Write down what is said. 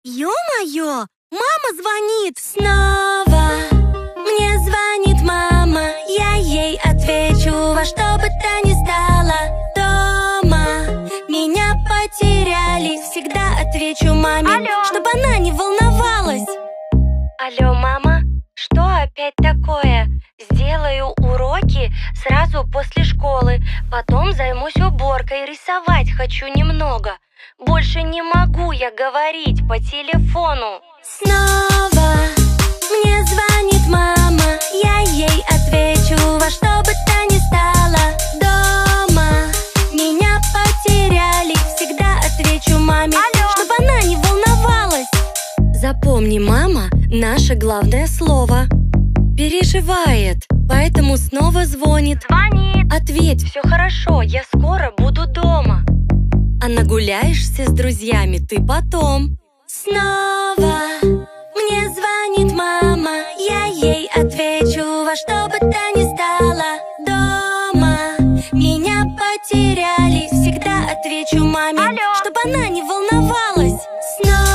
Ё-моё, мама звонит! Снова мне звонит мама. Я ей отвечу во что бы то ни стало. Дома меня потеряли. Всегда отвечу маме, Алло. чтобы она не волновалась. Алло, мама, что опять такое? Сделаю уроки сразу после школы. Потом займусь уборкой, рисовать хочу немного. Больше не могу я говорить по телефону. Снова мне звонит мама. Я ей отвечу во что бы то ни стало. Дома меня потеряли. Всегда отвечу маме, Алло. чтобы она не волновалась. Запомни, мама, наше главное слово. Переживает, поэтому снова звонит. Звонит. Ответь, Все хорошо, я скоро буду дома. а нагуляешься с друзьями ты потом. Снова мне звонит мама. Я ей отвечу во что бы то ни стало. Дома меня потеряли. Всегда отвечу маме, Алло. чтобы она не волновалась. Снова